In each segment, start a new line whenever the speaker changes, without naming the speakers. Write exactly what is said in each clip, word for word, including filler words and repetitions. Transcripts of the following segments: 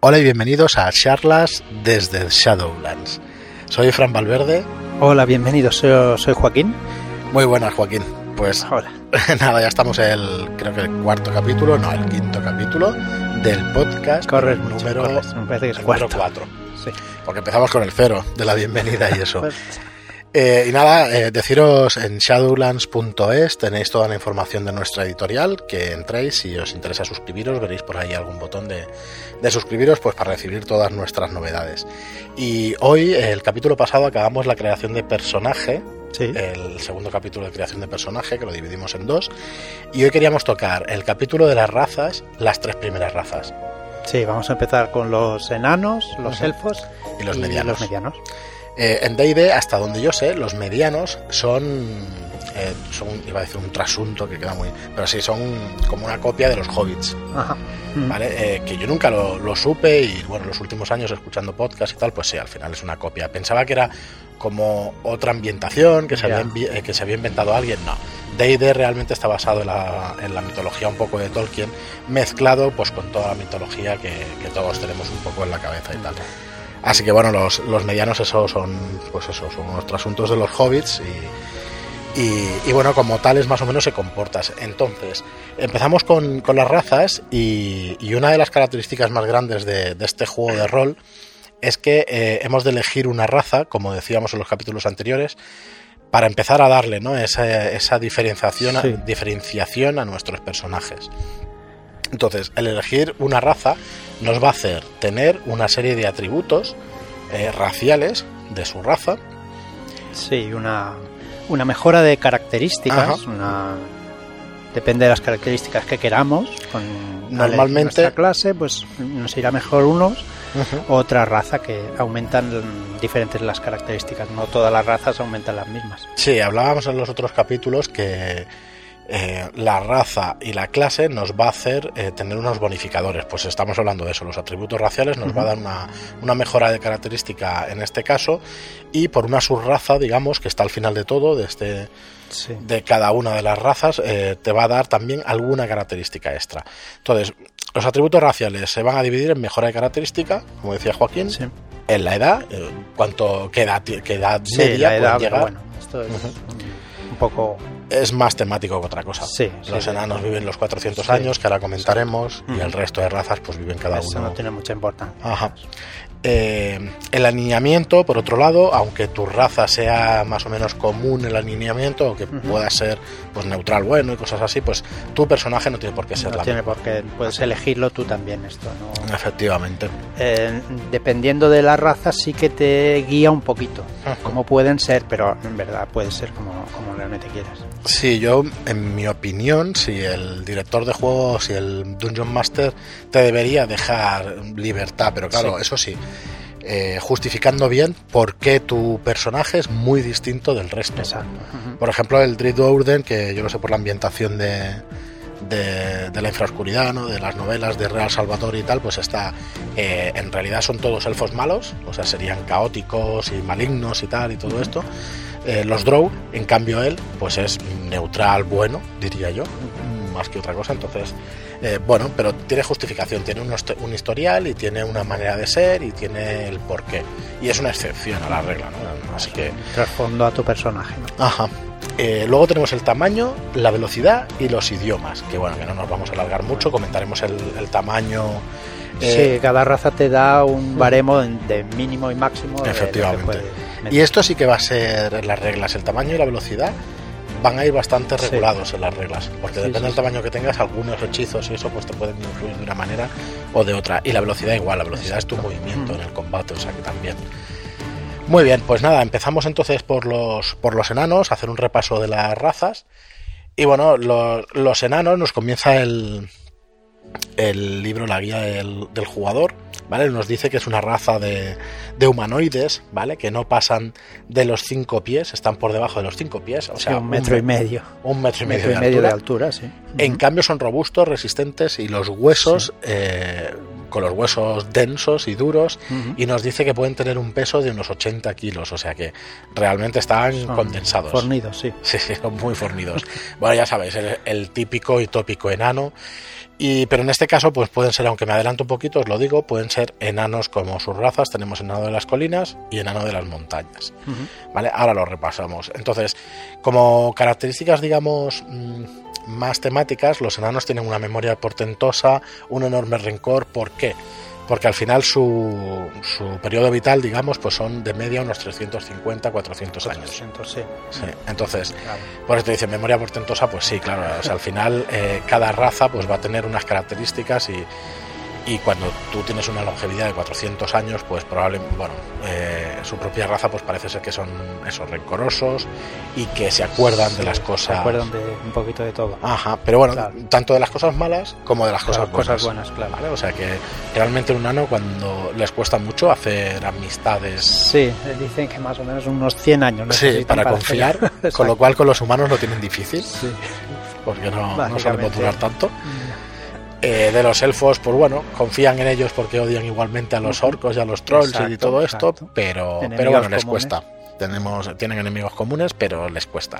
Hola y bienvenidos a charlas desde Shadowlands. Soy Fran Valverde.
Hola, bienvenidos. Soy, soy Joaquín.
Muy buenas, Joaquín. Pues
hola.
Nada, ya estamos en el, creo que el cuarto capítulo, no, el quinto capítulo del podcast.
Correcto,
número,
correcto, me parece que es
el
cuarto.
número cuatro.
Sí.
Porque empezamos con el cero de la bienvenida y eso. Eh, y nada, eh, deciros en shadowlands punto es tenéis toda la información de nuestra editorial, que entréis, si os interesa suscribiros, veréis por ahí algún botón de, de suscribiros, pues para recibir todas nuestras novedades. Y hoy, el capítulo pasado, acabamos la creación de personaje,
sí.
El segundo capítulo de creación de personaje, que lo dividimos en dos, y hoy queríamos tocar el capítulo de las razas, las tres primeras razas.
Sí, vamos a empezar con los enanos, los uh-huh. elfos
y los
y
medianos.
Los medianos.
Eh, en D and D, hasta donde yo sé, los medianos son, eh, son, iba a decir un trasunto que queda muy, pero sí, son como una copia de los hobbits.
Ajá.
¿Vale? Eh, que yo nunca lo, lo supe y bueno, los últimos años escuchando podcast y tal, pues sí, al final es una copia. Pensaba que era como otra ambientación, que se,
yeah.
había, eh, que se había inventado alguien. No, D and D realmente está basado en la, en la mitología un poco de Tolkien, mezclado pues con toda la mitología que, que todos tenemos un poco en la cabeza y tal. Así que bueno, los, los medianos esos son, pues eso, son unos trasuntos de los hobbits y, y, y bueno, como tales más o menos se comportan. Entonces, empezamos con, con las razas y, y una de las características más grandes de, de este juego de rol es que eh, hemos de elegir una raza, como decíamos en los capítulos anteriores, para empezar a darle, ¿no?, esa, esa diferenciación, sí. diferenciación a nuestros personajes. Entonces, el elegir una raza nos va a hacer tener una serie de atributos eh, raciales de su raza.
Sí, una, una mejora de características, una, depende de las características que queramos. Con
Normalmente
nuestra clase, pues nos irá mejor unos, uh-huh. otra raza que aumentan diferentes las características. No todas las razas aumentan las mismas.
Sí, hablábamos en los otros capítulos que Eh, la raza y la clase nos va a hacer eh, tener unos bonificadores. Pues estamos hablando de eso, los atributos raciales nos uh-huh. va a dar una, una mejora de característica en este caso, y por una subraza, digamos, que está al final de todo, de este sí. de cada una de las razas, eh, te va a dar también alguna característica extra. Entonces, los atributos raciales se van a dividir en mejora de característica, como decía Joaquín, sí. en la edad, eh, cuánto, qué edad, qué edad
sí,
media
la edad,
pueden llegar.
Bueno, esto es uh-huh. un, un poco...
Es más temático que otra cosa.
Sí,
los
sí,
enanos sí. viven los cuatrocientos
sí.
años, que ahora comentaremos, sí. y el
uh-huh.
resto de razas pues viven cada
Eso
uno.
no tiene mucha importancia.
Ajá. Eh, el alineamiento, por otro lado, aunque tu raza sea más o menos común el alineamiento, o que uh-huh. pueda ser pues neutral, bueno y cosas así, pues tu personaje no tiene por qué ser
no
la
tiene
misma.
por qué, puedes elegirlo tú también, esto no.
Efectivamente.
Eh, dependiendo de la raza sí que te guía un poquito, uh-huh. como pueden ser, pero en verdad puede ser como, como realmente quieras.
Sí, yo, en mi opinión, si el director de juego, si el Dungeon Master te debería dejar libertad, pero claro, sí. eso sí, eh, justificando bien por qué tu personaje es muy distinto del resto.
Exacto. Uh-huh.
Por ejemplo, el Druid Orden, que yo lo sé por la ambientación de, de, de la infraoscuridad, ¿no?, de las novelas de Real Salvatore y tal, pues está, eh, en realidad son todos elfos malos, o sea, serían caóticos y malignos y tal y todo uh-huh. esto. Eh, los Drow, en cambio él, pues es neutral, bueno, diría yo, más que otra cosa. Entonces, eh, bueno, pero tiene justificación, tiene un, un historial y tiene una manera de ser y tiene el porqué. Y es una excepción a la regla, ¿no? Así que...
Trasfondo a tu personaje, ¿no?
Ajá. Eh, luego tenemos el tamaño, la velocidad y los idiomas, que bueno, que no nos vamos a alargar mucho, comentaremos el, el tamaño...
Eh, sí, cada raza te da un baremo de mínimo y máximo.
Efectivamente. Y esto sí que va a ser en las reglas. El tamaño y la velocidad van a ir bastante regulados sí. en las reglas, porque sí, depende sí, del tamaño que tengas, algunos hechizos y eso pues te pueden influir de una manera o de otra. Y la velocidad igual, la velocidad Exacto. es tu movimiento mm. en el combate, o sea que también. Muy bien, pues nada, empezamos entonces por los, por los enanos, a hacer un repaso de las razas. Y bueno, los, los enanos nos comienza el... el libro, la guía del, del jugador, ¿vale? Nos dice que es una raza de, de humanoides, ¿vale? Que no pasan de los cinco pies, están por debajo de los cinco pies, o
sí,
sea,
un metro
un,
y medio.
Un metro y medio,
metro y
de,
medio
altura.
de altura, sí.
En uh-huh. cambio son robustos, resistentes y los huesos sí. eh, con los huesos densos y duros,
Uh-huh.
y nos dice que pueden tener un peso de unos ochenta kilos, o sea que realmente están
Son
condensados.
Fornidos, sí.
Sí, sí, son muy fornidos. Bueno, ya sabéis, el, el típico y tópico enano. Y, pero en este caso, pues pueden ser, aunque me adelanto un poquito, os lo digo, pueden ser enanos como sus razas. Tenemos enano de las colinas y enano de las montañas.
Uh-huh.
¿Vale? Ahora lo repasamos. Entonces, como características, digamos, más temáticas, los enanos tienen una memoria portentosa, un enorme rencor. ¿Por qué? Porque al final su, su periodo vital, digamos, pues son de media unos trescientos cincuenta, cuatrocientos años.
cuatrocientos, sí.
Sí, entonces,
Claro.
por eso te dice memoria portentosa, pues sí, claro, o sea, al final eh, cada raza pues va a tener unas características y, y cuando tú tienes una longevidad de cuatrocientos años, pues probablemente, bueno, eh, su propia raza pues parece ser que son esos rencorosos y que se acuerdan
Sí,
de las
Se
cosas.
acuerdan de un poquito de todo.
Ajá, pero bueno,
Claro.
tanto de las cosas malas como de las
Claro,
cosas buenas.
cosas buenas, claro.
¿Vale? O sea que realmente un nano, cuando les cuesta mucho hacer amistades,
Sí, dicen que más o menos unos cien años
sí,
necesitan
para confiar,
hacer-
con lo cual con los humanos lo tienen difícil,
Sí.
porque no, no
Básicamente.
solemos durar tanto. Eh, de los elfos, pues bueno, confían en ellos porque odian igualmente a los orcos y a los trolls
Exacto,
y todo esto,
exacto.
pero,
Enemigos
pero bueno, les
comunes.
cuesta. Tenemos, tienen enemigos comunes, pero les cuesta.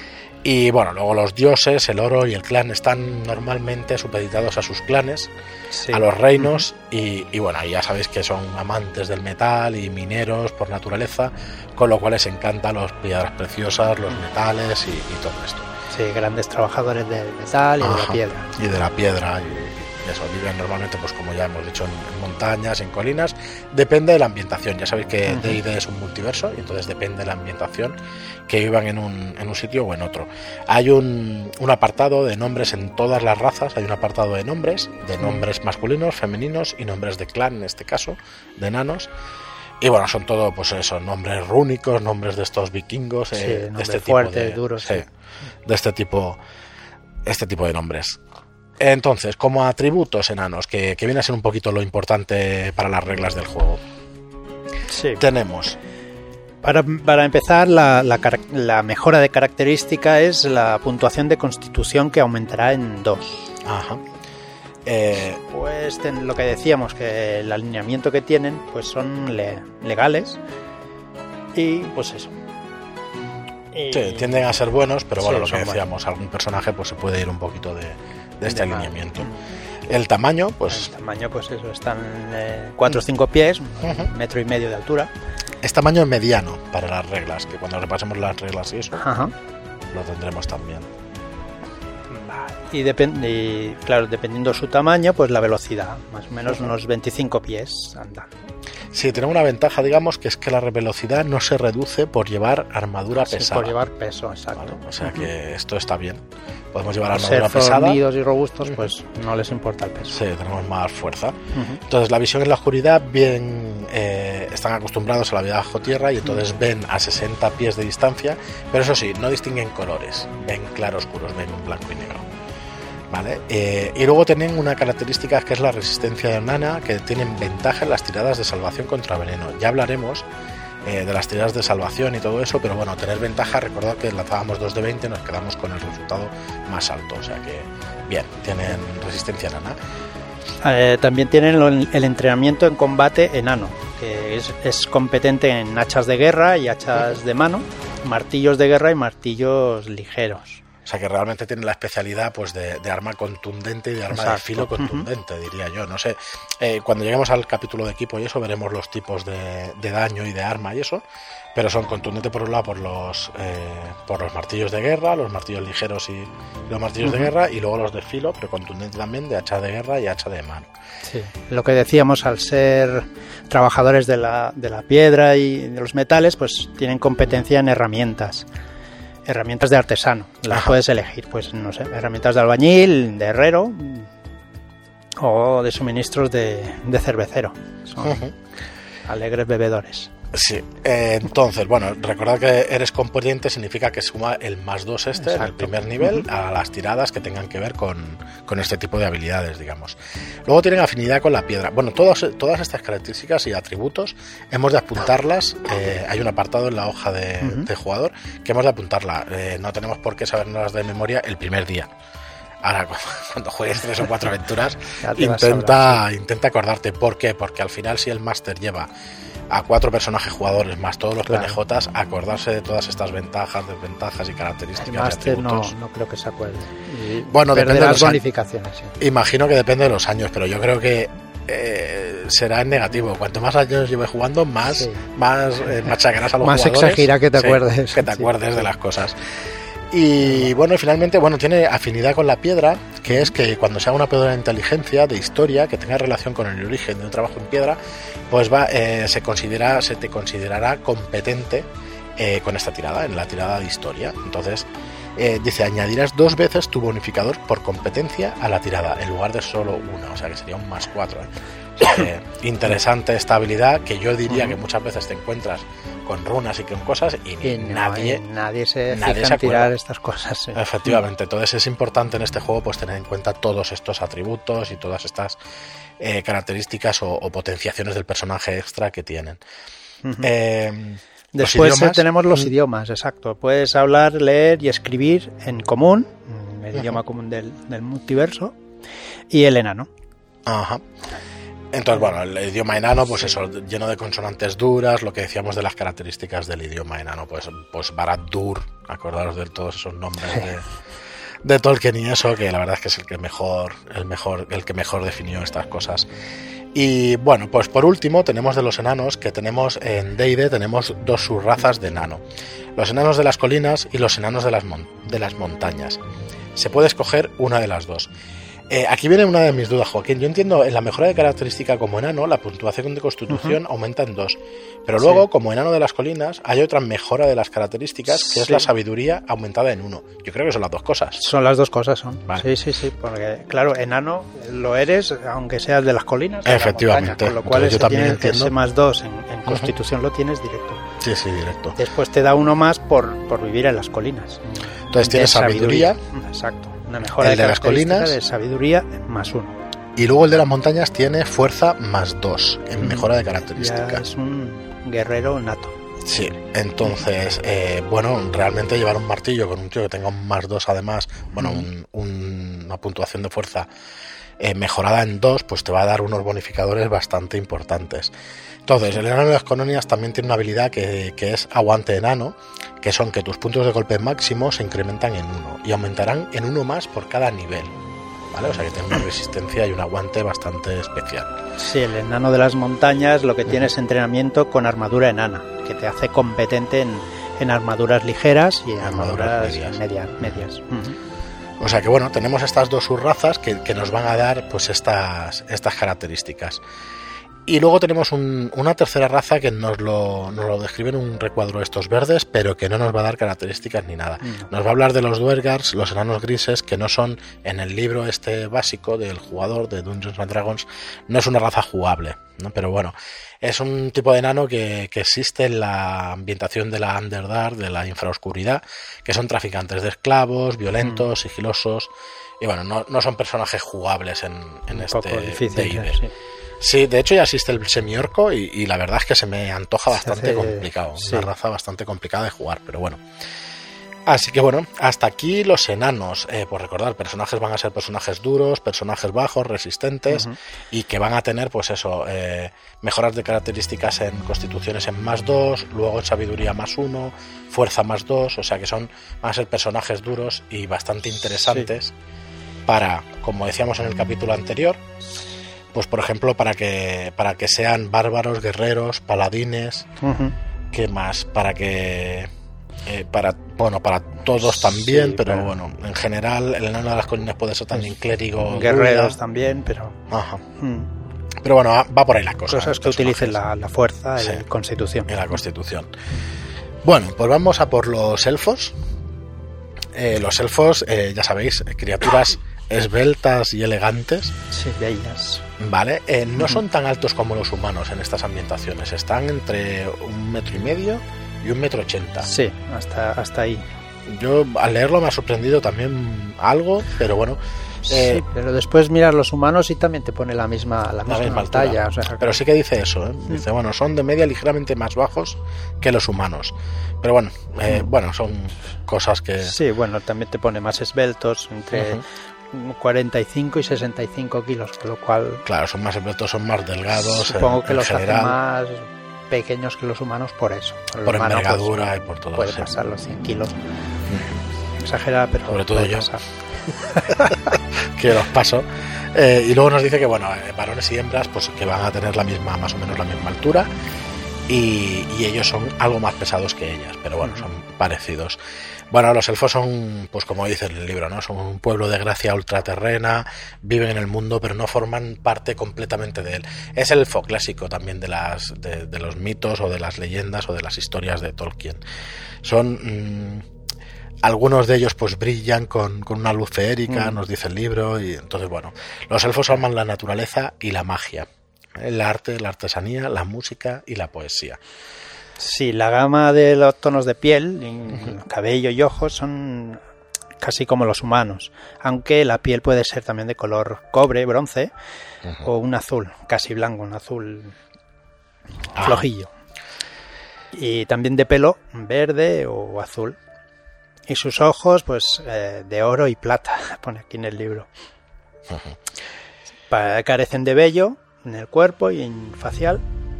Y bueno, luego los dioses, el oro y el clan están normalmente supeditados a sus clanes,
Sí.
a los reinos, y, y bueno, ya sabéis que son amantes del metal y mineros por naturaleza, con lo cual les encantan las piedras preciosas, los metales y, y todo esto.
Sí, grandes trabajadores del metal y de la
Ajá.
piedra.
Y de la piedra y, y eso, viven normalmente, pues como ya hemos dicho, en, en montañas, en colinas. Depende de la ambientación. Ya sabéis que
Ujú.
D y D es un multiverso y entonces depende de la ambientación que vivan en un, en un sitio o en otro. Hay un, un apartado de nombres en todas las razas. Hay un apartado de nombres, de nombres masculinos, femeninos y nombres de clan, en este caso, de enanos. Y bueno, son todo, pues eso, nombres rúnicos, nombres de estos vikingos,
Sí,
eh, de
nombres
este
fuertes,
tipo de,
duros,
sí,
sí.
de este tipo, este tipo de nombres. Entonces, como atributos enanos, que, que viene a ser un poquito lo importante para las reglas del juego,
Sí.
tenemos,
Para, para empezar, la, la, cara- la mejora de característica es la puntuación de constitución, que aumentará en dos.
ajá, eh,
Pues ten- lo que decíamos, que el alineamiento que tienen pues son le- legales y pues eso. Y-
sí, tienden a ser buenos, pero bueno,
Sí,
lo que
son
decíamos, algún personaje pues se puede ir un poquito de, de este
de mal.
alineamiento. El tamaño, pues
El tamaño, pues eso, están eh, cuatro o cinco pies, un
Ujú.
metro y medio de altura.
es tamaño mediano para las reglas, que cuando repasemos las reglas y eso,
Ajá.
lo tendremos también.
Y, depen- y, claro, dependiendo su tamaño, pues la velocidad, más o menos unos veinticinco pies andando.
Sí, tenemos una ventaja, digamos, que es que la velocidad no se reduce por llevar armadura
Sí,
pesada.
por llevar peso, exacto.
¿Vale? O sea que esto está bien. Podemos llevar
Al ser
armadura pesada.
fornidos y robustos, pues no les importa el peso.
Sí, tenemos más fuerza.
Ujú.
Entonces, la visión en la oscuridad, bien, eh, están acostumbrados a la vida bajo tierra y entonces ven a sesenta pies de distancia, pero eso sí, no distinguen colores, ven claroscuros, ven un blanco y negro. ¿Vale? Eh, y luego tienen una característica que es la resistencia de nana, que tienen ventaja en las tiradas de salvación contra veneno. Ya hablaremos eh, de las tiradas de salvación y todo eso, pero bueno, tener ventaja, recordad que lanzábamos dos de veinte y nos quedamos con el resultado más alto, o sea que bien, tienen resistencia nana.
Eh, también tienen lo- el entrenamiento en combate enano, que es, es competente en hachas de guerra y hachas de mano, martillos de guerra y martillos ligeros.
O sea que realmente tiene la especialidad pues de, de arma contundente y de arma de
Exacto.
filo contundente, diría yo. No sé, eh, cuando lleguemos al capítulo de equipo y eso veremos los tipos de, de daño y de arma y eso, pero son contundentes por un lado por los eh, por los martillos de guerra, los martillos ligeros y los martillos
Ujú.
de guerra, y luego los de filo, pero contundentes también de hacha de guerra y hacha de mano.
Sí. Lo que decíamos, al ser trabajadores de la, de la piedra y de los metales, pues tienen competencia en herramientas. Herramientas de artesano, las
Ajá.
puedes elegir, pues no sé, herramientas de albañil, de herrero o de suministros de, de cervecero. Son
Ujú.
alegres bebedores.
Sí, eh, entonces, bueno, recordad que eres competente significa que suma el más dos este en el
Exacto.
primer nivel
Ujú.
a las tiradas que tengan que ver con, con este tipo de habilidades, digamos. Luego tienen afinidad con la piedra. Bueno, todas, todas estas características y atributos hemos de apuntarlas. Eh, hay un apartado en la hoja de,
Ujú.
de jugador que hemos de apuntarla. Eh, no tenemos por qué sabernos de memoria el primer día. Ahora, cuando juegues tres o cuatro aventuras,
Ya te vas a
intenta,
hablar, sí.
intenta acordarte. ¿Por qué? Porque al final, si el máster lleva a cuatro personajes jugadores más todos los
Claro.
P N Js, acordarse de todas estas ventajas, desventajas y
El
características y
máster no,
atributos.
no creo que se acuerde. Y
Bueno, depende de
perderás
los años.
bonificaciones, sí.
Imagino que depende de los años, pero yo creo que eh, será en negativo. Cuanto más años lleves jugando, más,
Sí.
más eh, machacarás a los
Más
jugadores.
exagera que te
Sí,
acuerdes.
que te
Sí.
acuerdes de las cosas. Y bueno, y finalmente, bueno, tiene afinidad con la piedra, que es que cuando se haga una piedra de inteligencia, de historia, que tenga relación con el origen de un trabajo en piedra, pues va, eh, se considera, se te considerará competente eh, con esta tirada, en la tirada de historia. Entonces, eh, dice, añadirás dos veces tu bonificador por competencia a la tirada, en lugar de solo una, o sea que sería un más cuatro. ¿eh? O sea que, interesante esta habilidad, que yo diría que muchas veces te encuentras con runas y con cosas y,
Y no,
nadie...
eh, nadie se
nadie
fija
se
en tirar
acuerda.
estas cosas. sí.
Efectivamente, entonces es importante en este juego pues tener en cuenta todos estos atributos y todas estas eh, características o, o potenciaciones del personaje extra que tienen.
Ujú.
Eh, los
Después eh,
idiomas,
tenemos los
mm,
idiomas, exacto. Puedes hablar, leer y escribir en común, el
Ujú.
idioma común del, del multiverso, y el enano.
Ajá. Entonces, bueno, el idioma enano, pues eso, lleno de consonantes duras, lo que decíamos de las características del idioma enano, pues, pues Barad-dûr, acordaros de todos esos nombres de, de Tolkien y eso, que la verdad es que es el que mejor, el mejor, el que mejor definió estas cosas. Y bueno, pues por último tenemos de los enanos, que tenemos en D and D, tenemos dos subrazas de enano. Los enanos de las colinas y los enanos de las, mon- de las montañas. Se puede escoger una de las dos. Eh, aquí viene una de mis dudas, Joaquín. Yo entiendo, en la mejora de característica como enano, la puntuación de constitución uh-huh. aumenta en dos. Pero luego, sí. como enano de las colinas, hay otra mejora de las características, que sí. es la sabiduría aumentada en uno. Yo creo que son las dos cosas.
Son las dos cosas, son.
Vale.
Sí, sí, sí. Porque, claro, enano lo eres, aunque seas de las colinas.
Efectivamente.
Montaña, con lo cual,
yo también
tiene,
entiendo.
ese más dos en, en constitución uh-huh. lo tienes directo.
Sí, sí, directo.
Después te da uno más por, por vivir en las colinas.
Entonces tienes sabiduría.
sabiduría. Exacto. Una mejora
el de,
de
las colinas
de sabiduría más uno.
Y luego el de las montañas tiene fuerza más dos en mejora de características.
Ya es un guerrero nato.
Sí, entonces, eh, bueno, realmente llevar un martillo con un tío que tenga un más dos además, bueno, un, un, una puntuación de fuerza eh, mejorada en dos, pues te va a dar unos bonificadores bastante importantes. Entonces, el enano de las colonias también tiene una habilidad que, que es aguante enano, que son que tus puntos de golpe máximo se incrementan en uno y aumentarán en uno más por cada nivel, ¿vale? O sea que tiene una resistencia y un aguante bastante especial.
Sí, el enano de las montañas lo que tiene es entrenamiento con armadura enana, que te hace competente en, en armaduras ligeras y en armaduras, armaduras medias. Media, medias. Uh-huh.
O sea que bueno, tenemos estas dos subrazas que, que nos van a dar pues estas, estas características. Y luego tenemos un, una tercera raza que nos lo, nos lo describe en un recuadro de estos verdes, pero que no nos va a dar características ni nada. No. Nos va a hablar de los Duergars, los enanos grises, que no son, en el libro este básico del jugador de Dungeons and Dragons, no es una raza jugable, ¿no? Pero bueno, es un tipo de enano que, que existe en la ambientación de la Underdark, de la infraoscuridad, que son traficantes de esclavos, violentos, mm. sigilosos, y bueno, no, no son personajes jugables en, en
un
este
poco difícil,
D and D.
sí.
Sí, de hecho ya existe el semiorco y, y la verdad es que se me antoja bastante hace, complicado. Sí. Una raza bastante complicada de jugar, pero bueno. Así que bueno, hasta aquí los enanos. Eh, por recordar, personajes van a ser personajes duros, personajes bajos, resistentes uh-huh. y que van a tener, pues eso, eh, mejoras de características en constituciones en más dos, luego en sabiduría más uno, fuerza más dos, o sea que son van a ser personajes duros y bastante interesantes sí. para, como decíamos en el capítulo anterior, pues por ejemplo para que para que sean bárbaros, guerreros, paladines, uh-huh. ¿qué más? Para que eh, para bueno para todos también, sí, pero, pero bueno, en general el enano de las colinas puede ser también clérigo,
guerreros druida. También, pero
ajá. Hmm. Pero bueno, va por ahí la cosa.
Cosas que utilicen la, la fuerza y
sí,
la constitución.
Y la constitución. Bueno, pues vamos a por los elfos. Eh, los elfos, eh, ya sabéis, criaturas esbeltas y elegantes.
Sí, bellas.
Vale, eh, no uh-huh. son tan altos como los humanos en estas ambientaciones. Están entre un metro y medio y un metro ochenta.
Sí, hasta, hasta ahí.
Yo al leerlo me ha sorprendido también algo, pero bueno.
Eh, sí, pero después miras los humanos y también te pone la misma la, la misma talla. O sea,
pero sí que dice eso, ¿eh? Dice, bueno, son de media ligeramente más bajos que los humanos. Pero bueno, eh, bueno, son cosas que...
Sí, bueno, también te pone más esbeltos, entre... Uh-huh. cuarenta y cinco y sesenta y cinco kilos, con lo cual...
Claro, son más esbeltos, son más delgados.
Supongo
en,
que
en
los
general.
hace más pequeños que los humanos por eso.
Por, por
humano,
envergadura
pues,
y por todo.
Puede
sí.
pasar los cien kilos. Mm. Exagerada, pero
sobre todo yo.
Pasar.
Que los paso. Eh, y luego nos dice que, bueno, eh, varones y hembras, pues que van a tener la misma, más o menos la misma altura. Y, y ellos son algo más pesados que ellas, pero bueno, son parecidos. Bueno, los elfos son, pues como dice en el libro, ¿no? Son un pueblo de gracia ultraterrena, viven en el mundo, pero no forman parte completamente de él. Es el elfo clásico también de las de, de los mitos o de las leyendas o de las historias de Tolkien. Son mmm, algunos de ellos pues brillan con, con una luz feérica, mm. nos dice el libro, y entonces bueno, los elfos aman la naturaleza y la magia, el arte, la artesanía, la música y la poesía.
Sí, la gama de los tonos de piel, uh-huh. cabello y ojos son casi como los humanos, aunque la piel puede ser también de color cobre, bronce, uh-huh. o un azul, casi blanco, un azul ah. flojillo. Y también de pelo verde o azul. Y sus ojos, pues, eh, de oro y plata, pone aquí en el libro. Uh-huh. Pa- carecen de vello en el cuerpo y en facial.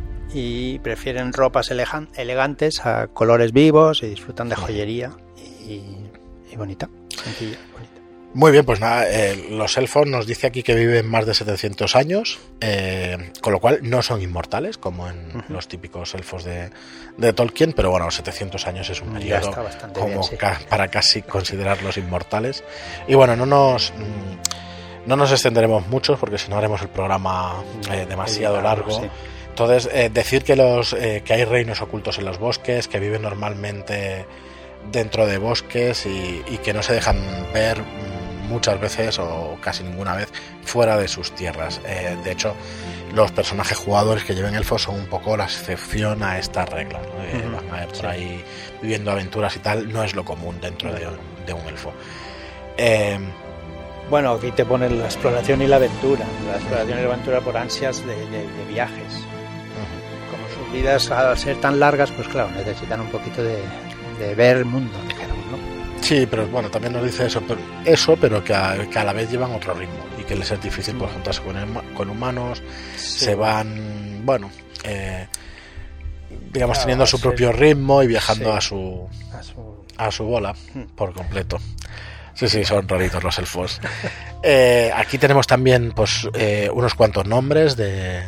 Y prefieren ropas elegan- elegantes a colores vivos y disfrutan de joyería y, y bonita, sencilla, bonita.
Muy bien, pues nada, eh, los elfos nos dice aquí que viven más de setecientos años, eh, con lo cual no son inmortales, como en uh-huh. los típicos elfos de, de Tolkien, pero bueno, setecientos años es un periodo como
bien, sí.
ca- para casi considerarlos inmortales. Y bueno, no nos... Mmm, no nos extenderemos mucho, porque si no haremos el programa eh, demasiado largo. Sí. Entonces, eh, decir que los eh, que hay reinos ocultos en los bosques, que viven normalmente dentro de bosques y, y que no se dejan ver muchas veces o casi ninguna vez fuera de sus tierras. Eh, de hecho, los personajes jugadores que lleven elfos son un poco la excepción a esta regla, ¿no? Eh, uh-huh. Van a ver por sí. ahí viviendo aventuras y tal, no es lo común dentro de, de un elfo. Eh,
Bueno, aquí te ponen la exploración y la aventura. La exploración y la aventura por ansias de, de, de viajes. Uh-huh. Como sus vidas, al ser tan largas, pues claro, necesitan un poquito de, de ver el mundo, digamos, ¿no?
Sí, pero bueno, también nos dice eso, pero, eso, pero que a, que a la vez llevan otro ritmo y que les es difícil pues, juntarse con, el, con humanos, sí. se van, bueno, eh, digamos, claro, teniendo su ser, propio ritmo y viajando sí. a, su, a su a su bola por completo. Sí, sí, son raritos los elfos. Eh, aquí tenemos también pues eh, unos cuantos nombres de,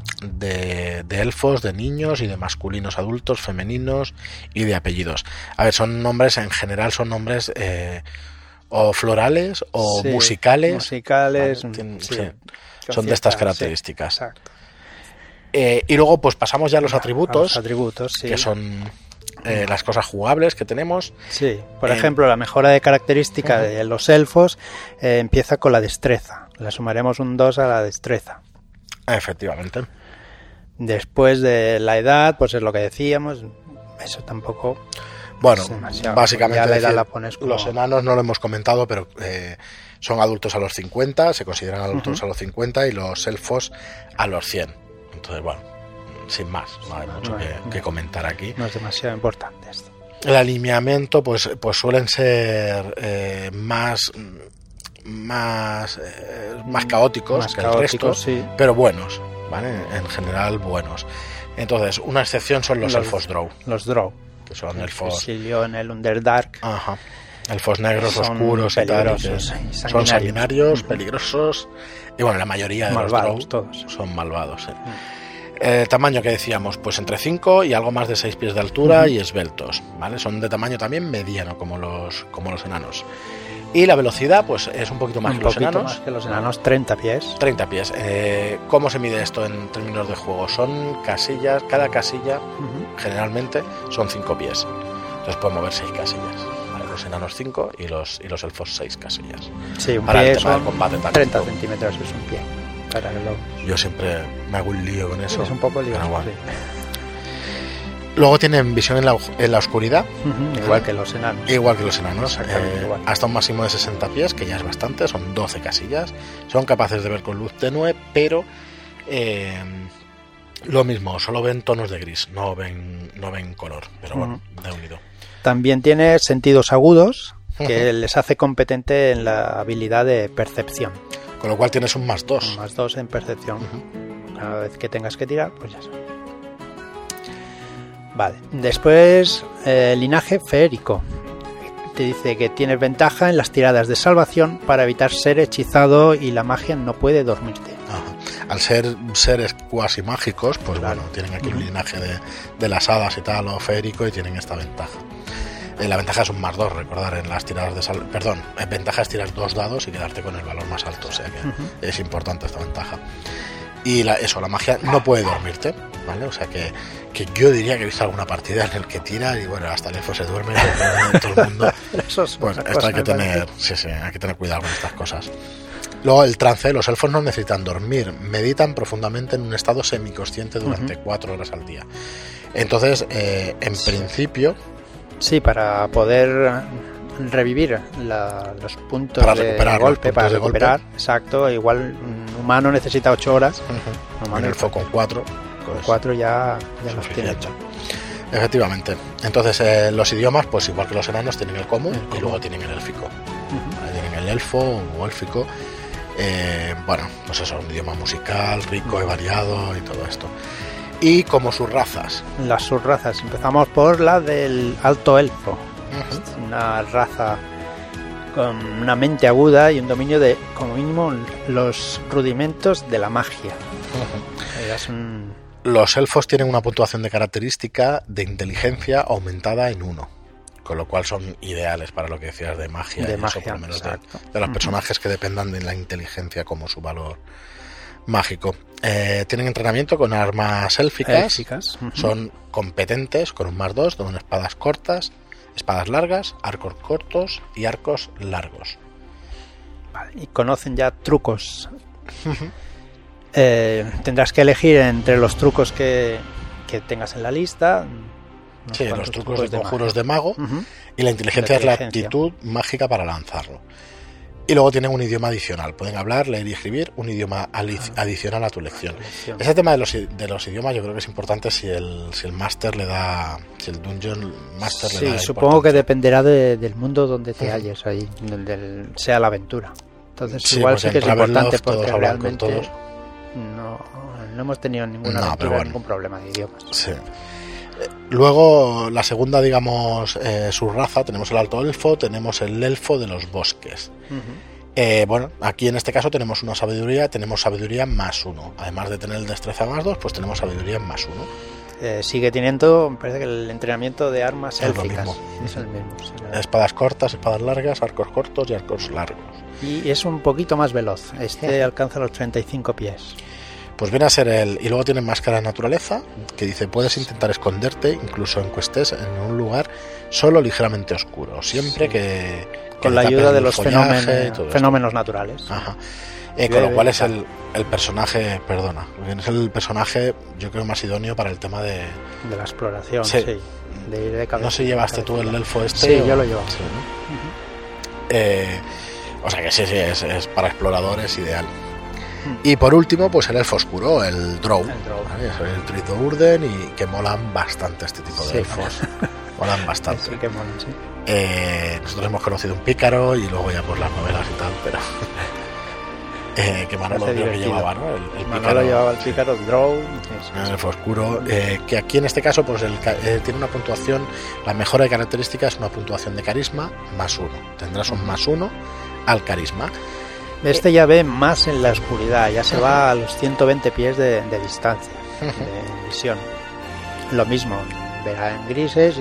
de, de elfos, de niños y de masculinos adultos, femeninos y de apellidos. A ver, son nombres, en general son nombres eh, o florales o sí, musicales.
Musicales,
¿vale? Tien,
sí,
sí, son de estas características.
Sí, exacto.
Eh, y luego pues pasamos ya a los
ya,
atributos,
a los atributos sí.
que son... Eh, las cosas jugables que tenemos.
Sí, por eh, ejemplo, la mejora de característica uh-huh. de los elfos eh, empieza con la destreza. Le sumaremos un dos a la destreza.
Efectivamente.
Después de la edad, pues es lo que decíamos, eso tampoco...
Bueno, básicamente
la
decir,
la pones como...
los enanos no lo hemos comentado, pero eh, son adultos a los cincuenta, se consideran adultos uh-huh. a los cincuenta y los elfos a los cien. Entonces, bueno... sin más, no hay mucho no, que, no, que comentar aquí.
No es demasiado importante esto.
El alineamiento pues, pues suelen ser eh, más más eh, más caóticos
más
que
caóticos,
el resto,
sí.
pero buenos, ¿vale? En general buenos. Entonces, una excepción son los, los elfos drow.
Los drow,
que son el elfos
en el Underdark.
Ajá. Elfos negros,
son
oscuros y tal, que
sanguinarios.
son sanguinarios, peligrosos y bueno, la mayoría de
malvados,
los drow
todos.
son malvados. ¿eh? Mm. Eh, tamaño que decíamos, pues entre cinco y algo más de seis pies de altura uh-huh. y esbeltos, ¿vale? Son de tamaño también mediano como los como los enanos. Y la velocidad, pues es un poquito más
un
que los enanos.
Más que los enanos, treinta pies.
treinta pies. Eh, ¿Cómo se mide esto en términos de juego? Son casillas, cada casilla uh-huh. generalmente son cinco pies. Entonces pueden mover seis casillas. ¿Vale? Los enanos cinco y los y los elfos seis casillas.
Sí, un
Para
pie
el tema
son
del combate también.
treinta centímetros es un pie. Para que lo...
Yo siempre me hago un lío con eso.
Es un poco lío.
Bueno. Sí. Luego tienen visión en la, en la oscuridad.
Uh-huh, igual que los enanos.
Igual que los enanos. Eh, hasta un máximo de sesenta pies, que ya es bastante, son doce casillas. Son capaces de ver con luz tenue, pero eh, lo mismo, solo ven tonos de gris, no ven, no ven color. Pero bueno, uh-huh. de unido.
También tiene sentidos agudos, que uh-huh. les hace competente en la habilidad de percepción.
Con lo cual tienes un más dos.
Un más dos en percepción. Uh-huh. Cada vez que tengas que tirar, pues ya sabes. Vale. Después, eh, linaje feérico. Te dice que tienes ventaja en las tiradas de salvación para evitar ser hechizado y la magia no puede dormirte.
Ajá. Al ser seres cuasi mágicos, pues claro. bueno, tienen aquí uh-huh. un linaje de, de las hadas y tal, o feérico, y tienen esta ventaja. Eh, la ventaja es un más dos, recordar, en las tiradas de sal... Perdón, en ventaja es tirar dos dados y quedarte con el valor más alto, o sea que uh-huh. es importante esta ventaja. Y la, eso, la magia no puede dormirte, ¿vale? O sea que, que yo diría que he visto alguna partida en el que tira y bueno, hasta el elfo se duerme, todo el mundo. Eso es pues esto hay que tener, sí, sí, hay que tener cuidado con estas cosas. Luego el trance, los elfos no necesitan dormir, meditan profundamente en un estado semiconsciente durante uh-huh. cuatro horas al día. Entonces, eh, en sí. principio...
Sí, para poder revivir la, los puntos
para
de
recuperar
golpe,
puntos
para
de
recuperar,
golpe.
Exacto, igual un humano necesita ocho horas,
uh-huh. en el elfo con cuatro.
Con pues, cuatro ya, ya los tiene hecho.
Efectivamente. Entonces, eh, los idiomas, pues igual que los enanos, tienen el común, el común. Y luego tienen el élfico. Uh-huh. Tienen el elfo o élfico. Eh, bueno, pues eso, un idioma musical, rico y variado y todo esto. Y como sus razas.
Las subrazas. Empezamos por la del alto elfo. Uh-huh. Una raza con una mente aguda y un dominio de, como mínimo, los rudimentos de la magia. Uh-huh. Es un...
Los elfos tienen una puntuación de característica de inteligencia aumentada en uno. Con lo cual son ideales para lo que decías de magia.
De
y
magia,
eso, por lo menos de, de los
uh-huh.
personajes que dependan de la inteligencia como su valor mágico. Eh, tienen entrenamiento con armas élficas,
élficas. Uh-huh.
Son competentes con un más dos, con espadas cortas, espadas largas, arcos cortos y arcos largos.
Vale, y conocen ya trucos. Uh-huh. Eh, tendrás que elegir entre los trucos que, que tengas en la lista.
Sí, los trucos, trucos de conjuros de mago, de mago uh-huh. y la inteligencia, la inteligencia es la aptitud mágica para lanzarlo. Y luego tienen un idioma adicional. Pueden hablar, leer y escribir un idioma alic- adicional a tu lección. Ese tema de los, de los idiomas yo creo que es importante si el, si el máster le da, si el dungeon master
sí,
le da.
Sí, supongo que dependerá de, del mundo donde te halles ahí, donde sea la aventura. Entonces sí, igual sí que es importante porque realmente todos. No, no hemos tenido ninguna
no,
aventura,
bueno,
ningún problema de idiomas.
Sí. Luego, la segunda, digamos, eh, subraza, tenemos el alto elfo, tenemos el elfo de los bosques. Uh-huh. Eh, bueno, aquí en este caso tenemos una sabiduría, tenemos sabiduría más uno. Además de tener el destreza más dos, pues tenemos sabiduría más uno.
Eh, sigue teniendo, me parece que el entrenamiento de armas
es
élficas.
Lo mismo.
Es el mismo. Sí,
espadas cortas, espadas largas, arcos cortos y arcos largos.
Y es un poquito más veloz. Este uh-huh. alcanza los treinta y cinco pies.
Pues viene a ser el... Y luego tienen máscara de naturaleza, que dice, puedes intentar esconderte, incluso en que estés en un lugar solo ligeramente oscuro, siempre sí. que... que
con la ayuda de los fenómenos, fenómenos naturales.
Ajá. Eh, con lo cual es el, el personaje, perdona, es el personaje, yo creo, más idóneo para el tema de...
De la exploración, sí. sí. De ir de cabeza,
no sé, ¿llevaste tú el elfo este?
Sí,
o...
yo lo llevo.
Sí, ¿no? uh-huh. eh, o sea que sí, sí, es, es para exploradores ideal. Y por último, pues el elfo oscuro, el Drow, el, ¿vale? el Trito Urden, y que molan bastante este tipo de sí. elfos. Molan bastante.
Sí, que molan, sí.
Eh, nosotros hemos conocido un pícaro y luego ya por las novelas y tal, pero... eh, que Manolo creo que llevaba, ¿no? El, el
Manolo
pícaro,
llevaba el pícaro, el Drow.
El elfo oscuro, eh, que aquí en este caso pues el, eh, tiene una puntuación, la mejora de características es una puntuación de carisma más uno. Tendrás un más uno al carisma.
Este ya ve más en la oscuridad, ya se va a los ciento veinte pies de, de distancia, de visión. Lo mismo, verá en grises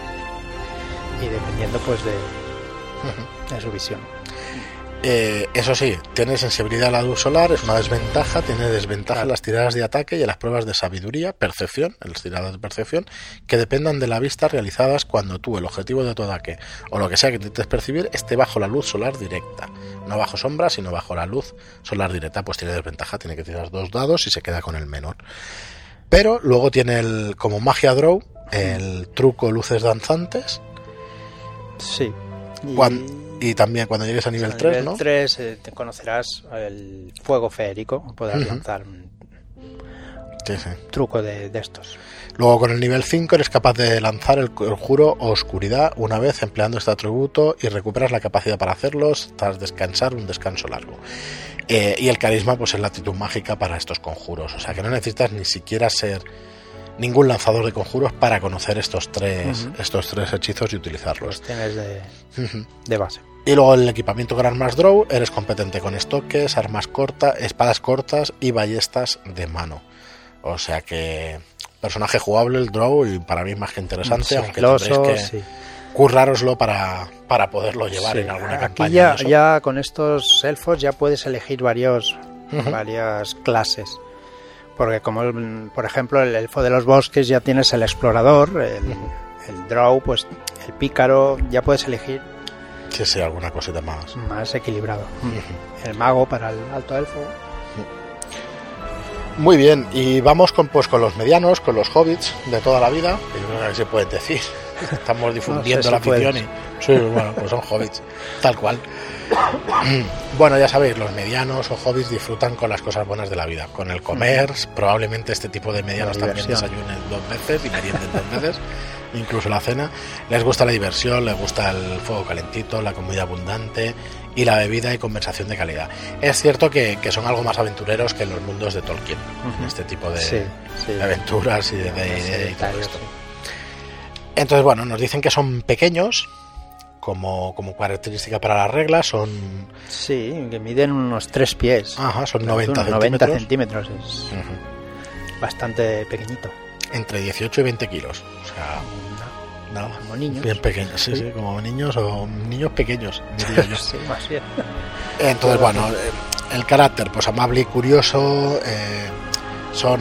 y, y dependiendo pues de, de su visión.
Eh, eso sí, tiene sensibilidad a la luz solar, es una desventaja, tiene desventaja en las tiradas de ataque y en las pruebas de sabiduría, percepción, en las tiradas de percepción, que dependan de la vista realizadas cuando tú, el objetivo de tu ataque, o lo que sea que intentes percibir, esté bajo la luz solar directa. No bajo sombra, sino bajo la luz solar directa, pues tiene desventaja, tiene que tirar dos dados y se queda con el menor. Pero luego tiene el, como magia Drow, el truco luces danzantes.
Sí.
Y... Cuando, Y también cuando llegues a nivel tres, ¿no?
En nivel tres eh, te conocerás el fuego feérico, podrás uh-huh. lanzar
Sí, sí.
truco de, de estos.
Luego con el nivel cinco eres capaz de lanzar el conjuro Oscuridad una vez empleando este atributo y recuperas la capacidad para hacerlo tras descansar un descanso largo. Eh, y el carisma pues es la actitud mágica para estos conjuros, o sea que no necesitas ni siquiera ser ningún lanzador de conjuros para conocer estos tres, uh-huh. estos tres hechizos y utilizarlos.
Los tienes de,
uh-huh.
de base.
Y luego el equipamiento con armas draw, eres competente con estoques, armas cortas, espadas cortas y ballestas de mano. O sea que personaje jugable el draw y para mí más que interesante,
sí,
aunque
filoso,
tendréis que
sí.
currároslo para, para poderlo llevar
sí.
en alguna
Aquí
campaña.
Ya,
eso.
ya con estos elfos ya puedes elegir varios,
uh-huh.
varias clases. Porque como el, por ejemplo el elfo de los bosques ya tienes el explorador, el, uh-huh. el draw, pues el pícaro, ya puedes elegir.
Sí, sí, alguna cosita más.
Más equilibrado.
Uh-huh.
El mago para el alto elfo.
Muy bien, y vamos con pues con los medianos, con los hobbits de toda la vida, que yo creo que se puede decir. Estamos difundiendo no sé si la afición y sí, bueno, pues son hobbits, tal cual. Bueno, ya sabéis, los medianos o hobbits disfrutan con las cosas buenas de la vida, con el comer, mm. probablemente este tipo de medianos también desayunen dos veces y merienden dos veces, incluso la cena. Les gusta la diversión, les gusta el fuego calentito, la comida abundante y la bebida y conversación de calidad. Es cierto que, que son algo más aventureros que en los mundos de Tolkien, uh-huh. este tipo de,
sí, sí.
de aventuras y de, de,
sí,
de y todo
sí,
esto.
sí.
Entonces, bueno, nos dicen que son pequeños, como, como característica para las reglas, son...
Sí, que miden unos tres pies.
Ajá, son noventa
noventa
centímetros.
centímetros, es uh-huh. bastante pequeñito.
Entre dieciocho y veinte kilos, o sea... Nada,
como niños.
Bien pequeños, sí, sí, sí, como niños o niños pequeños, diría yo.
Sí, más bien.
Entonces, bueno, el carácter, pues amable y curioso, eh, son...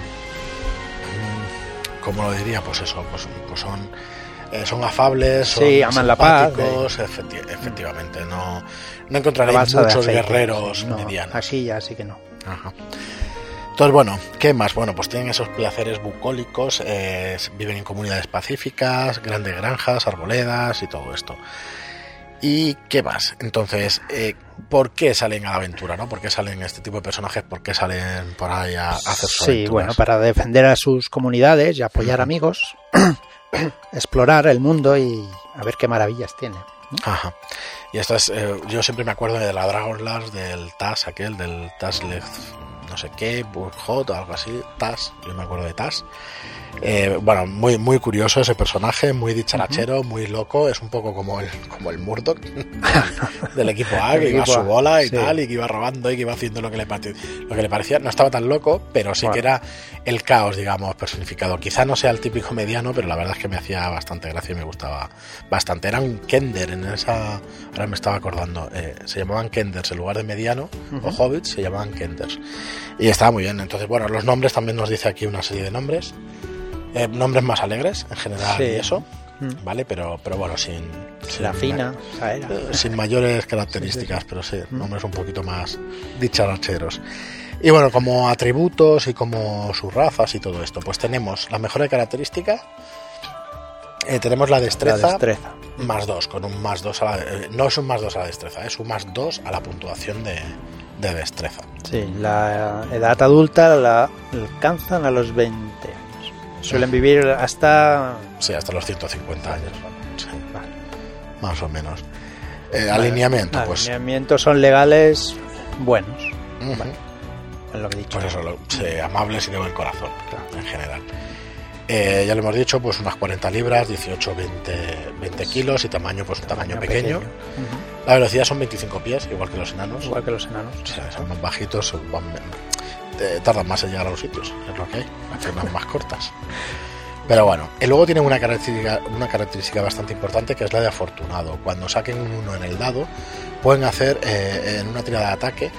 ¿Cómo lo diría? Pues eso, pues, pues son... Eh, son afables, son
sí, aman la paz,
efecti- efectivamente, no, no encontraréis muchos guerreros
sí, no,
medianos.
Así ya sí que no.
Ajá. Entonces, bueno, ¿qué más? Bueno, pues tienen esos placeres bucólicos, eh, viven en comunidades pacíficas, grandes granjas, arboledas y todo esto. ¿Y qué más? Entonces, eh, ¿por qué salen a la aventura, no? ¿Por qué salen este tipo de personajes? ¿Por qué salen por ahí a, a hacer sus
Sí,
aventuras?
bueno, para defender a sus comunidades y apoyar uh-huh. amigos, explorar el mundo y a ver qué maravillas tiene, ¿no?
Ajá. Y esto es, eh, yo siempre me acuerdo de la Dragonlance, del Tas aquel, del Tas Left, no sé qué, Burkhot o algo así, Tas, yo me acuerdo de Tas. Eh, bueno, muy muy curioso ese personaje, muy dicharachero, uh-huh. muy loco, es un poco como el como el Murdoch del equipo A, que iba a su bola y sí. tal, y que iba robando y que iba haciendo lo que le parecía, lo que le parecía, no estaba tan loco, pero sí bueno. que era el caos, digamos, personificado. Quizá no sea el típico mediano, pero la verdad es que me hacía bastante gracia y me gustaba bastante. Era un Kender en esa, ahora me estaba acordando, eh, se llamaban Kenders en lugar de mediano, uh-huh. o hobbits se llamaban Kenders. Y estaba muy bien. Entonces, bueno, los nombres también nos dice aquí una serie de nombres. Eh, nombres más alegres en general sí. y eso, mm. ¿vale? Pero, pero bueno, sin... sin
la fina, ma-
eh, sin mayores características, sí, sí, sí. pero sí, mm. nombres un poquito más dicharacheros. Y bueno, como atributos y como sus razas y todo esto, pues tenemos la mejor característica, eh, tenemos la destreza,
la destreza,
más dos, con un más dos a la... Eh, no es un más dos a la destreza, es un más dos a la puntuación de, de destreza.
Sí, la edad adulta la alcanzan a los veinte. Suelen vivir hasta...
Sí, hasta los ciento cincuenta años. Sí, vale. Más o menos. Eh, vale. Alineamiento,
vale.
pues...
Alineamientos son legales buenos.
Uh-huh.
Vale. Es lo que he dicho.
Pues eso, lo, sí, amables y de buen corazón, claro, en general. Eh, ya lo hemos dicho, pues unas cuarenta libras, dieciocho, veinte, veinte kilos y tamaño, pues un tamaño, tamaño pequeño. pequeño. Uh-huh. La velocidad son veinticinco pies, igual que los enanos.
Igual que los enanos.
O sea, son más bajitos, van... Eh, tardan más en llegar a los sitios, es lo que hay, las piernas más cortas. Pero bueno, y luego tienen una característica, una característica bastante importante, que es la de afortunado. Cuando saquen un uno en el dado, pueden hacer eh, en una tirada de ataque,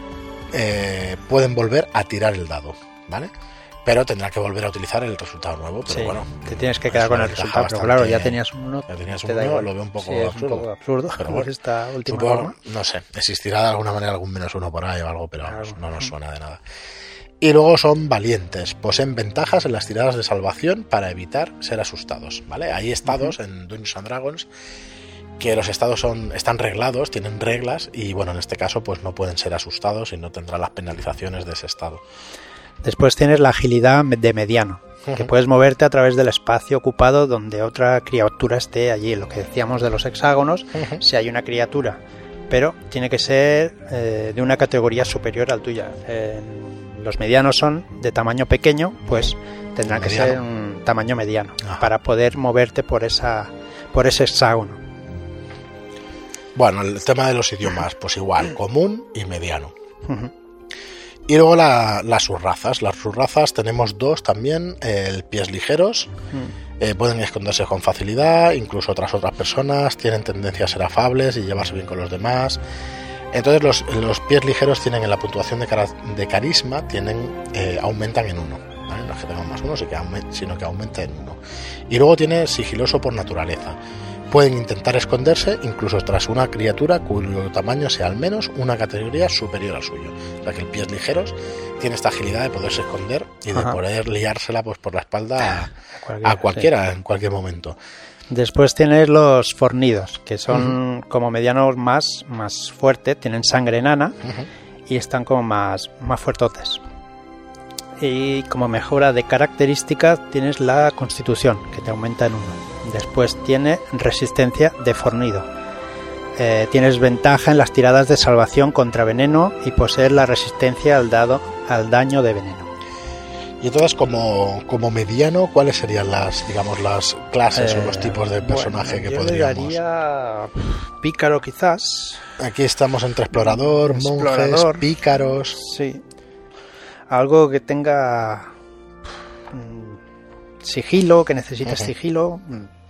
eh, pueden volver a tirar el dado, ¿vale? Pero tendrán que volver a utilizar el resultado nuevo. Pero
sí,
bueno,
te tienes que quedar con el resultado. Pero claro, ya tenías un uno.
Ya tenías un uno, lo veo un poco
sí,
absurdo.
Un poco absurdo.
Pero bueno,
esta última
supongo, no sé, existirá de alguna manera algún menos uno por ahí o algo, pero
claro.
no nos suena de nada. Y luego son valientes, poseen ventajas en las tiradas de salvación para evitar ser asustados, ¿vale? Hay estados uh-huh. en Dungeons and Dragons que los estados son están reglados, tienen reglas y bueno, en este caso pues no pueden ser asustados y no tendrán las penalizaciones de ese estado.
Después tienes la agilidad de mediano, uh-huh. que puedes moverte a través del espacio ocupado donde otra criatura esté allí. Lo que decíamos de los hexágonos, uh-huh. si hay una criatura, pero tiene que ser eh, de una categoría superior al tuya. Eh, los medianos son de tamaño pequeño, pues tendrán mediano. que ser un tamaño mediano uh-huh. para poder moverte por esa por ese hexágono.
Bueno, el tema de los idiomas, pues igual, común y mediano. Uh-huh. Y luego la, las subrazas. Las subrazas tenemos dos también, el pies ligeros, mm. eh, pueden esconderse con facilidad, incluso tras otras personas, tienen tendencia a ser afables y llevarse bien con los demás. Entonces los, los pies ligeros tienen en la puntuación de, cara, de carisma, tienen eh, aumentan en uno, ¿vale? No es que tengan más uno, sino que aumenta en uno. Y luego tiene sigiloso por naturaleza. Pueden intentar esconderse incluso tras una criatura cuyo tamaño sea al menos una categoría superior al suyo. O sea que el pies ligeros tiene esta agilidad de poderse esconder y de Ajá. poder liársela pues por la espalda a cualquiera, a cualquiera sí. en cualquier momento.
Después tienes los fornidos, que son uh-huh. como medianos más, más fuertes, tienen sangre enana uh-huh. y están como más, más fuertotes. Y como mejora de características tienes la constitución, que te aumenta en uno. Después tiene resistencia de fornido. Eh, tienes ventaja en las tiradas de salvación contra veneno y poseer la resistencia al dado al daño de veneno.
Y entonces, como, como mediano, ¿cuáles serían las, digamos, las clases eh, o los tipos de personaje bueno, que
yo
podríamos?
Le daría pícaro, quizás.
Aquí estamos entre explorador, explorador, monjes, pícaros.
Sí. Algo que tenga sigilo, que necesites uh-huh. sigilo.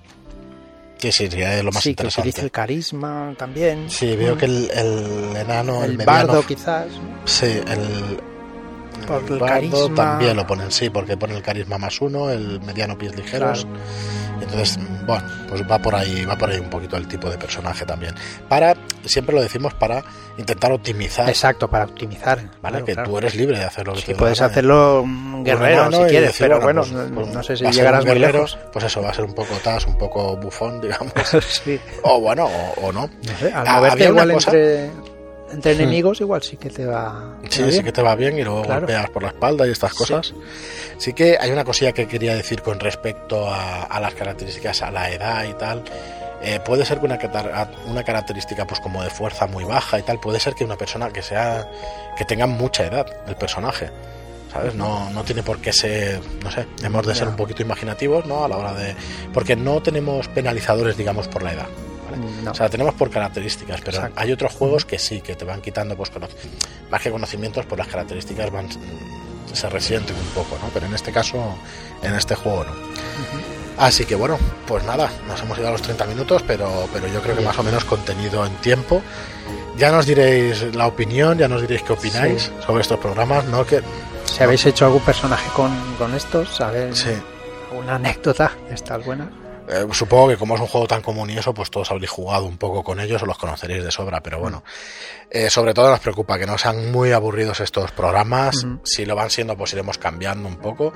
Que sería lo más
sí,
interesante.
Sí, que utilice el carisma también.
Sí, veo mm. que el, el enano,
el,
el
bardo
mediano,
quizás.
Sí, el,
Por
el
el
bardo
carisma.
También lo ponen, sí, porque pone el carisma más uno, el mediano pies ligeros. Claro. Entonces, bueno, pues va por ahí, va por ahí un poquito el tipo de personaje también. Para, siempre lo decimos, para intentar optimizar.
Exacto, para optimizar.
Vale,
claro,
que
claro.
tú eres libre de hacer lo que
sí,
te
puedes
gana,
hacerlo un guerrero un si quieres, decir, pero bueno,
pues,
no,
pues,
no sé si
va
llegarás muy
guerrero,
lejos.
Pues eso, va a ser un poco tas, un poco bufón, digamos.
sí.
O bueno, o, o no.
no sé, al moverte igual entre, entre enemigos, sí. igual sí que te va.
Sí,
bien.
sí que te va bien y luego
claro.
golpeas por la espalda y estas cosas. Sí. Sí que hay una cosilla que quería decir con respecto a, a las características, a la edad y tal. Eh, puede ser que una, una característica pues como de fuerza muy baja y tal, puede ser que una persona que sea que tenga mucha edad el personaje, ¿sabes? No, no tiene por qué ser, no sé, hemos de ser un poquito imaginativos, ¿no? A la hora de... Porque no tenemos penalizadores, digamos, por la edad. ¿Vale? No. O sea, tenemos por características, pero Exacto. hay otros juegos que sí, que te van quitando pues cono... más que conocimientos, pues las características van... se resienten un poco, ¿no? Pero en este caso, en este juego no. Uh-huh. Así que bueno, pues nada, nos hemos ido a los treinta minutos, pero, pero yo creo que más o menos contenido en tiempo. Ya nos diréis la opinión, ya nos diréis qué opináis sí. sobre estos programas, ¿no? Que,
si no. habéis hecho algún personaje con, con estos, a ver,
sí.
una anécdota, esta es buena.
Eh, supongo que como es un juego tan común y eso, pues todos habréis jugado un poco con ellos o los conoceréis de sobra, pero bueno, eh, sobre todo nos preocupa que no sean muy aburridos estos programas. Uh-huh. Si lo van siendo, pues iremos cambiando un poco.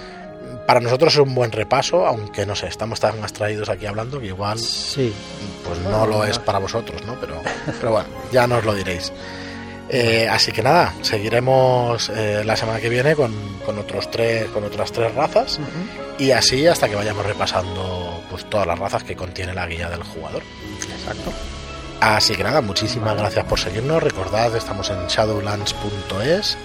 Para nosotros es un buen repaso, aunque no sé, estamos tan abstraídos aquí hablando que igual
sí.
pues no bueno, lo no. es para vosotros, ¿no? Pero, pero bueno, ya nos lo diréis. Eh, así que nada, seguiremos eh, la semana que viene con, con otros tres, con otras tres razas uh-huh. y así hasta que vayamos repasando pues todas las razas que contiene la guía del jugador.
Exacto.
Así que nada, muchísimas vale. gracias por seguirnos. Recordad, estamos en shadowlands punto es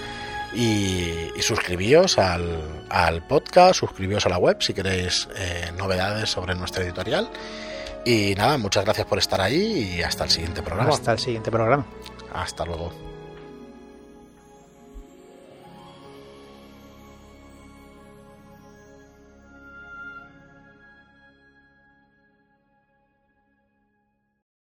y, y suscribíos al, al podcast, suscribíos a la web si queréis eh, novedades sobre nuestra editorial. Y nada, muchas gracias por estar ahí y hasta el siguiente programa.
Hasta el siguiente programa.
Hasta luego.